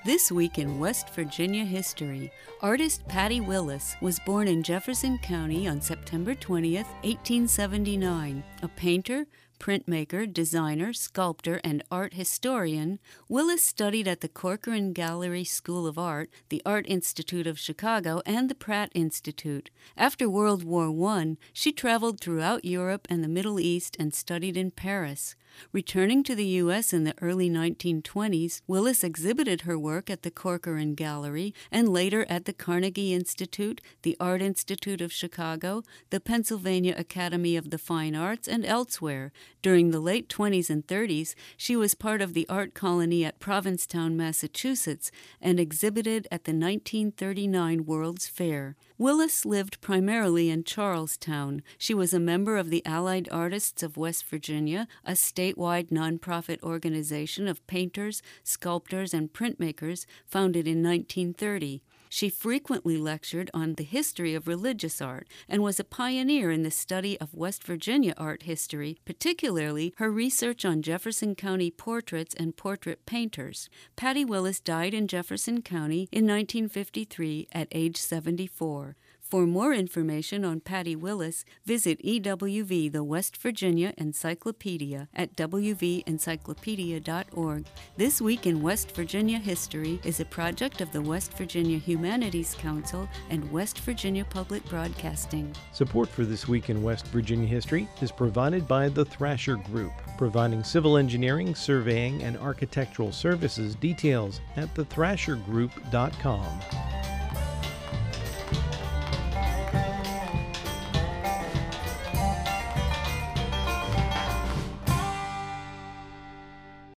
This week in West Virginia history, artist Patty Willis was born in Jefferson County on September 20th, 1879. A painter, printmaker, designer, sculptor, and art historian, Willis studied at the Corcoran Gallery School of Art, the Art Institute of Chicago, and the Pratt Institute. After World War I, she traveled throughout Europe and the Middle East and studied in Paris. Returning to the U.S. in the early 1920s, Willis exhibited her work at the Corcoran Gallery and later at the Carnegie Institute, the Art Institute of Chicago, the Pennsylvania Academy of the Fine Arts, and elsewhere. During the late 20s and 30s, she was part of the art colony at Provincetown, Massachusetts, and exhibited at the 1939 World's Fair. Willis lived primarily in Charlestown. She was a member of the Allied Artists of West Virginia, a statewide nonprofit organization of painters, sculptors, and printmakers founded in 1930. She frequently lectured on the history of religious art and was a pioneer in the study of West Virginia art history, particularly her research on Jefferson County portraits and portrait painters. Patty Willis died in Jefferson County in 1953 at age 74. For more information on Patty Willis, visit EWV, the West Virginia Encyclopedia, at wvencyclopedia.org. This Week in West Virginia History is a project of the West Virginia Humanities Council and West Virginia Public Broadcasting. Support for This Week in West Virginia History is provided by the Thrasher Group, providing civil engineering, surveying, and architectural services. Details at thethrashergroup.com.